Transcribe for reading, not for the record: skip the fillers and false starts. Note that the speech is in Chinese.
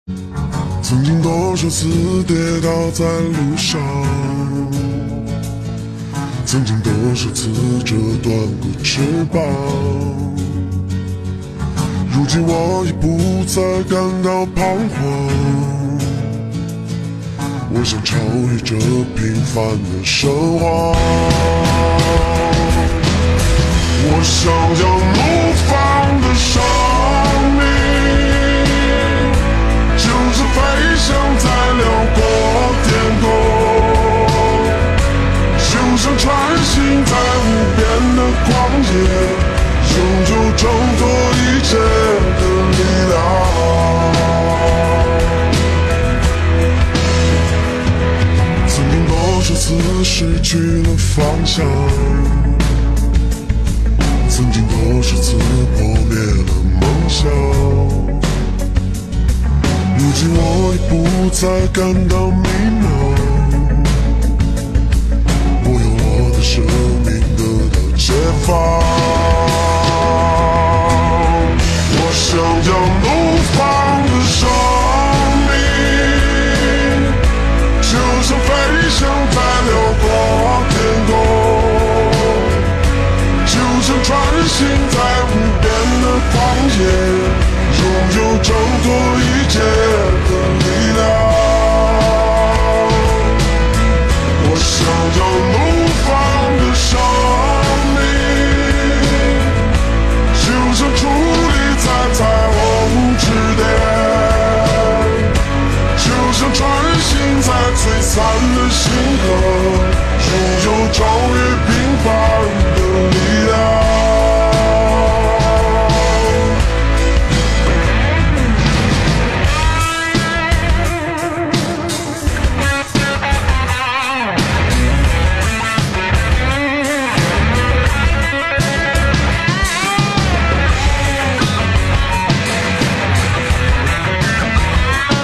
曾经多少次跌倒在路上，曾经多少次折断过翅膀。如今我已不再感到彷徨，我想超越这平凡的生活。我想要怒放的生命，就是飞翔在辽阔天空，就像穿行在无边的旷野，拥有挣脱一切的力量。曾经多少次失去了方向，曾经多少次破灭了梦想，如今我已不再感到迷茫，我用我的生命得到解放。